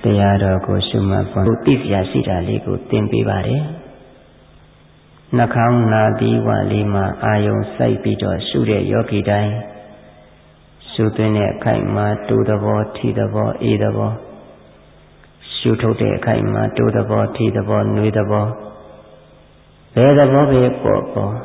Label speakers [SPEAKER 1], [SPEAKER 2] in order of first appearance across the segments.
[SPEAKER 1] တရားတော်ကိုရှုမှတ်ဖို့သိစရာရှိတာလေးကိုသင်ပေးပါတယ်နှာခေါင်းနာသီးဝလေးမှာအာယုံစိုက်ပြီးတော့ရှုတဲ့ယောဂီတိုင်းရှုသွင်းတဲ့အခိုက်မှာတူသဘောထိသဘောအေးသဘောရှုထုတ်တဲ့အခိုက်မှာတူသဘောထိသဘောနှွေးသဘောဘယ်သဘောပဲပေါ်ပေါ်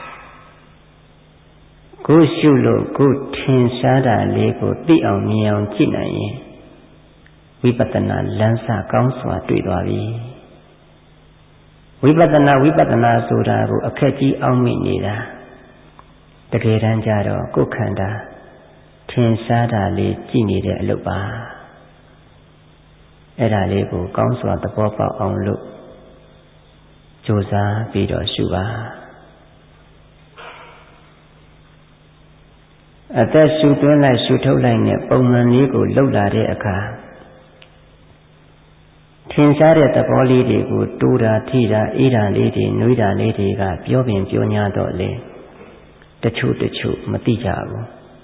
[SPEAKER 1] ကိုရှုလို့ကိုထင်ရှားတာလေးကိုသိအောင်မြင်အောင်ကြည့်နိုင်ရင်ဝိပဿနာလမ်းစာကောင်းစွာတွေ့သွားပြီဝိပဿနာဆိုတာကိုအခက်ကြီးအောက်မိနေတာတကယ်တမ်းကျတော့ကိုယ်ခန္ဓာထင်ရှားတာလေးကြည့်နေတဲ့အလုပ်ပါအဲ့ဒါလေးကိုကောင်းစွာသဘောပေါက်အောင်လို့ကြိုးစားပြီးတော့ရှုပါအသက်ရှုသွင်းလိုက်ရှုထုတ်လိုက်နဲ့ပုံမှန်လေးကိုလှုပ်လာတဲ့အခါထင်ရှားတဲ့သဘောလေးတွေကိုတိုးတာထိတာအေးတာလေးတွေနှွေးတာလေးတွေကပြောပင်ပြော냐တော့လေတချို့မသိကြဘူး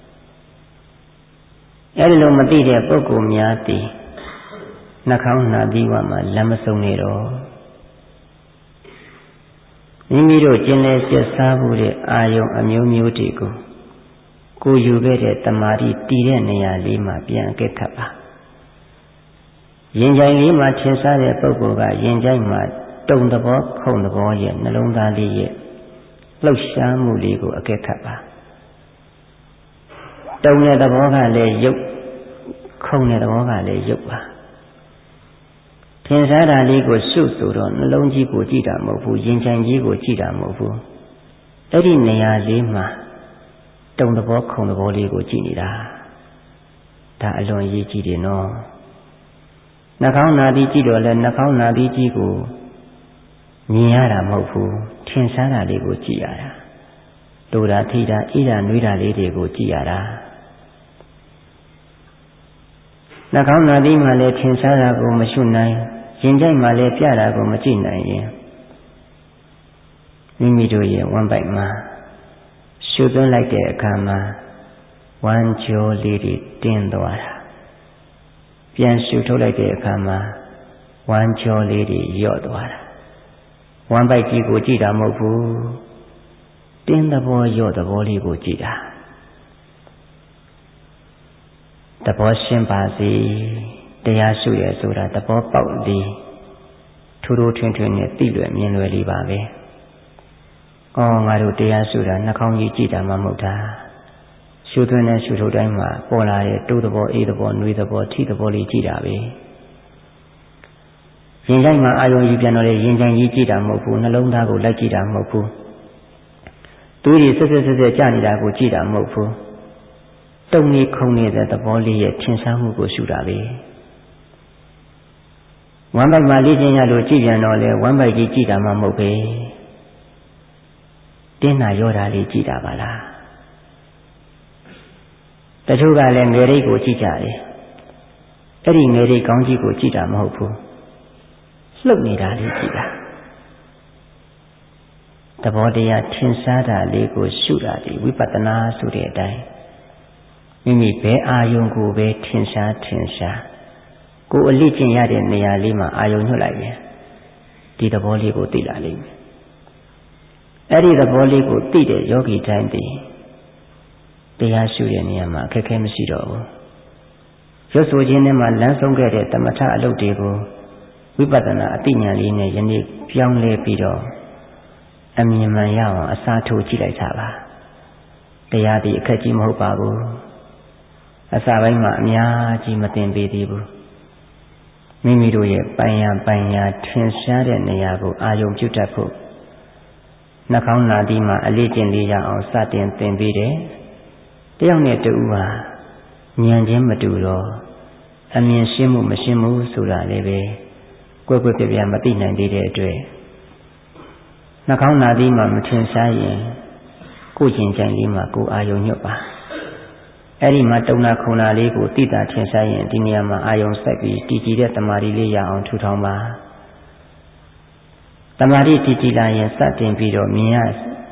[SPEAKER 1] အဲဒီလိုမသိတဲ့ပုဂ္ဂိုလ်များသည်နှာခေါင်းနာသီးဝမှာလမ်းမဆုံးနေတော့မိမိတို့ကျင်လည်ကျက်စားမှုတဲ့အာယုံအမျိုးမျိုးတွေကိုကိုယူခဲ့တဲ့တမာတိတည်တဲ့နေရာလေးမှာပြန်အကဲခတ်ပါရင်ကြိုင်လေးမှာထင်ရှားတဲ့ပုဂ္ဂိုလ်ကရင်ကြိုင်မှာတုံသဘောခုန်သဘောရဲ့နှလုံးသားလေးရဲ့လှုပ်ရှားမှုလေးကိုအကဲခတ်ပါတုံတဲ့သဘောကလည်းရုပ်ခုန်တဲ့သဘောကလည်းရုပ်ပါထင်ရှားတာလေးကိုရှုဆိုတော့နှလုံးကြီးကိုကြည့်တာမဟုတ်ဘူးရင်ကြိုင်ကြီးကိုကြည့်တာမဟုတ်ဘူးအဲ့ဒီနေရာလေးမှာတုံသဘောခုန်သဘောလေးကိုကြည့်နေတာဒါအလွန်ရေးကြည့်တယ်နော်နှာခေါင်းနာသီးကြည့်တော့လဲနှာခေါင်းနာသီးကြီးကိုမြင်ရတာမဟုတ်ဘူးထင်ရှားတာလေးကိုကြည့်ရတာတူတာထိတာအေးတာနှွေးတာလေးတွေကိုကြည့်ရတာနှာခေါင်းနာသီးမှလည်းထင်ရှားတာကိုမရှုနိုင်ရင်ကြိုက်မှလည်းပြတာကိုမကြည့်နိုင်ရင်မိမိတို့ရဲ့ဝမ်းပိုက်မှာရှုသွင်းလိုက်တဲ့အခါမှာဝမ်းကြောလေးတွေတင်းသွားတာပြန်ရှုထုတ်လိုက်တဲ့အခါမှာဝမ်းကြောလေးတွေလျော့သွားတာဝမ်းပိုက်ကြီးကိုကြည့်တာမဟုတ်ဘူးတင်းသဘောလျော့သဘောလေးကိုကြည့်တာသဘောရှင်းပါစေတရားရှုရဆိုတာသဘောပေါက်လေးထူးထူးထွန်းထွန်းနဲ့သိလွယ်မြင်လွယ်လေးပါပဲ။အော်ငါတို့တရားရှုတာနှာခေါင်းကြီးကြည့်တာမှမဟုတ်တာရှုသွင်းတဲ့ရှုထုတ်တိုင်းမှာပေါ်လာတဲ့တိုးသဘောအေးသဘောနှွေးသဘောထိသဘောလေးကြည့်တာပဲ။ရင်ကြိုက်မှာအာယုံယူပြန်တော့လေရင်ကြိုက်ကြီးကြည့်တာမဟုတ်ဘူးနှလုံးသားကိုလိုက်ကြည့်တာမဟုတ်ဘူး။သွေးတွေဆက်ကျနေတာကိုကြည့်တာမဟုတ်ဘူး။တုံနေခုန်နေတဲ့သဘောလေးရဲ့ထင်ရှားမှုကိုရှုတာပဲ။ဝမ်းပိုက်မှာလေ့ကျင့်ရလို့ကြည့်ပြန်တော့လေဝမ်းပိုက်ကြီးကြည့်တာမှမဟုတ်ပဲတင်းတာရောတာလေးကြည့်တာပါလားတချို့ကလည်းငယ်ရိတ်ကိုကြည့်ကြတယ်အဲ့ဒီငယ်ရိတ်ကောင်းကြီးကိုကြည့်တာမဟုတ်ဘူးလှုပ်နေတာလေးကြည့်တာသဘောတရားထင်ရှားတာလေးကိုရှုတာဒီဝိပဿနာဆိုတဲ့အတိုင်းမိမိဘယ်အာယုံကိုပဲထင်ရှားကိုယ်အလိကျင့်ရတဲ့နေရာလေးမှာအာယုံညွှတ်လိုက်ရင်ဒီသဘောလေးကိုသိလာလိမ့်မယ်အဲ့ဒီသဘောလေးကိုသိတဲ့ယောဂီတိုင်းသိတရားရှုတဲ့နေရာမှာအခက်အခဲမရှိတော့ဘူးရွတ်ဆိုခြင်းနဲ့မှလမ်းဆုံးခဲ့တဲ့သမထအလုပ်တွေကိုဝိပဿနာအသိဉာဏ်လေးနဲ့ယနေ့ပြောင်းလဲပြီးတော့အမြင်မှန်ရအောင်အစားထိုးကြည့်လိုက်တာပါတရားဒီအခက်ကြီးမဟုတ်ပါဘူးအစပိုင်းမှာအများကြီးမသိပေးသေးဘူးမိမိတို့ရဲ့ပိုင်ညာထင်ရှားတဲ့နေရာကိုအာယုံပြုတတ်ဖို့နှာခေါင်းနာသီးမှာအလေးကျင့်လေးရအောင်စတင်သင်ပေးတယ်တယောက်နဲ့တူဟာဉာဏ်ချင်းမတူတော့အမြင်ရှင်းမှုမရှင်းမှုဆိုတာလည်းပဲကွယ်ပြမသိနိုင်သေးတဲ့အတွက်နှာခေါင်းနာသီးမှာမထင်ရှားရင်ကိုယ်ကျင်ကြိုင်လေးမှာကိုယ်အာယုံညွတ်ပါအဲ့ဒီမှာတုံနာခုန်နာလေးကိုသိတာထင်ရှားရင်ဒီနေရာမှာအာယုံစိုက်ပြီးတည်ကြည်တဲ့တမာရီလေးရအောင်ထူထောင်ပါတမာရီတည်ကြည်လာရင်စတင်ပြီးတော့မြင်ရ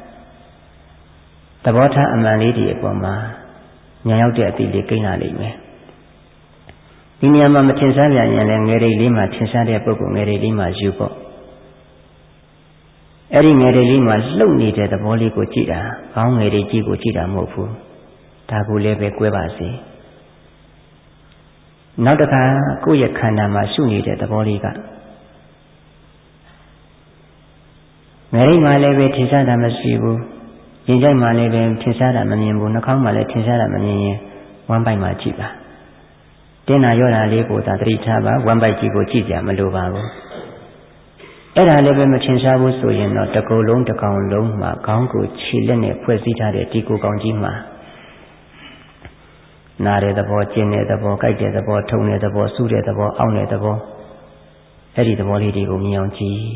[SPEAKER 1] သဘောထားအမှန်လေးတွေအပေါ်မှာဉာဏ်ရောက်တဲ့အသည့်လေးကိန်းလာလိမ့်မယ်ဒီဒီနေရာမှာမထင်ရှားပြန်ရင်လည်းငယ်လေးမှာထင်ရှားတဲ့ပုဂ္ဂိုလ်ငယ်လေးမှာယူပေါ့အဲ့ဒီငယ်လေးမှာလှုပ်နေတဲ့သဘောလေးကိုကြည့်တာခေါင်းငယ်လေးကြည့်ကိုကြည့်တာမဟုတ်ဘူးဒါကိုလည်းပဲကွဲပါစေနောက်တစ်ခါကိုယ့်ရဲ့ခန္ဓာမှာရှုနေတဲ့သဘောလေးကငယ်လေးမှာလည်းပဲထင်ရှားတာမရှိဘူးရင်ကြိုက်မှာလည်းပဲထင်ရှားတာမမြင်ဘူးနှာခေါင်းမှာလည်းထင်ရှားတာမမြင်ရင်ဝမ်းပိုက်မှာကြည့်ပါတင်းနာရောတာလေးကိုသာသတိထားပါဝမ်းပိုက်ကြီးကိုကြည့်ကြမလိုပါဘူးအဲ့ဒါလည်းပဲမထင်ရှားဘူးဆိုရင်တော့တစ်ကိုယ်လုံးတစ်ကောင်လုံးမှာခေါင်းကိုခြေလက်နဲ့ဖွဲ့စည်းထားတဲ့ဒီကိုယ်ကောင်ကြီးမှာနားတဲ့သဘောကျင်တဲ့သဘောကြိုက်တဲ့သဘောထုံတဲ့သဘောစူးတဲ့သဘောအောင့်တဲ့သဘောအဲ့ဒီသဘောလေးတွေကိုမြင်အောင်ကြည့်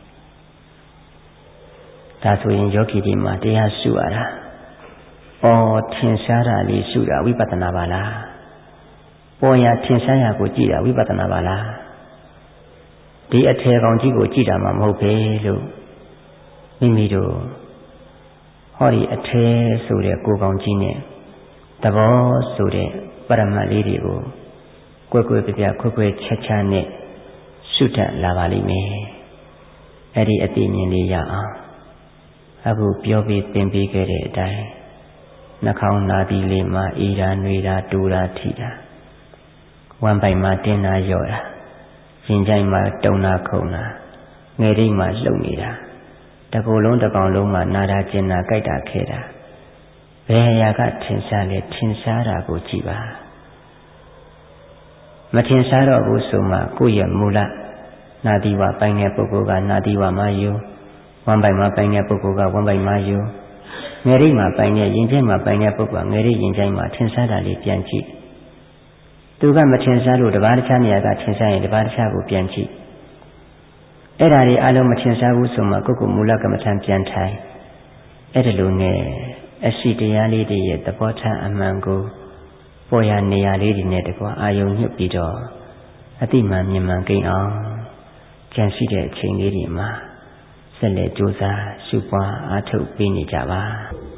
[SPEAKER 1] ဒါဆိုရင်ယောဂီတွေမှာတရားရှုရတာထင်ရှားတာလေးရှုတာဝိပဿနာပါလားပေါ်ရထင်ရှားရာကိုကြည့်တာဝိပဿနာပါလားဒီအထေကောင်ကြီးကိုကြည့်တာမှမဟုတ်ပဲလို့မိမိတို့ဟောဒီအထေဆိုတဲ့ကိုယ်ကောင်ကြီးနဲ့သဘောဆိုတဲ့ပရမတ်လေးတွေကိုကွယ်ကွယ်ပြပြခွဲခွဲခြားခြားနဲ့ရှုတတ်လာပါလိမ့်မယ်အဲ့ဒီအသိဉာဏ်လေးရအောင်အခုပြောပြီးသင်ပေးခဲ့တဲ့အတိုင်းနှာခေါင်းနာပြီးလေးမှာအေးတာနှွေတာတူတာထိတာဝမ်းပိုက်မှာတင်းတာလျော့တာရင်ကြိုက်မှာတုံတာခုန်တာငယ်လေးမှာလှုပ်နေတာတစ်ကိုယ်လုံးတစ်ကောင်လုံးမှာနာတာကျင်တာကြိုက်တာခဲတာဘယ်အရာကထင်ရှားလဲထင်ရှားတာကိုကြည့်ပါမထင်ရှားတော့ဘူးဆိုမှကိုယ့်ရဲ့မူလနာတိဝပိုင်တဲ့ပုဂ္ဂိုလ်ကနာတိဝမှာယူဝမ်းပိုက်မှာပိုင်တဲ့ပုဂ္ဂိုလ်ကဝမ်းပိုက်မှာယူငယ်လေးမှာပိုင်တဲ့ရင်ကျိုက်မှာပိုင်တဲ့ပုဂ္ဂိုလ်ကငယ်လေးရင်ကျိုက်မှာထင်ရှားတာလေးပြန်ကြည့်သူကမထင်ရှားလို့တပါးတခြားနေရာကထင်ရှားရင်တပါးတခြားကိုပြန်ကြည့်အဲ့ဒါတွေအလုံးမထင်ရှားဘူးဆိုမှကိုယ့်ကိုမူလကမ္မထံပြန်ထိုင်အဲ့ဒါလိုနဲ့အရှိတရားလေးတွေရဲ့သဘောထားအမှန်ကိုပေါ်ရနေရာလေးတွေနဲ့တကွာအာယုံညွတ်ပြီးတော့အတိမှန်မြင်မှန်ကိန်းအောင်ကြံရှိတဲ့အချိန်လေးတွေမှာဆက်လက်ကြိုးစားရှုပွားအားထုတ်ပေးနေကြပါ